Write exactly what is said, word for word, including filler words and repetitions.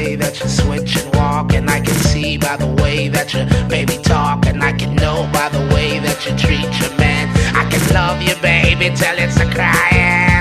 way that you switch and walk, and I can see by the way that you baby talk, and I can know by the way that you treat your man. I can love you, baby, till it's a crying.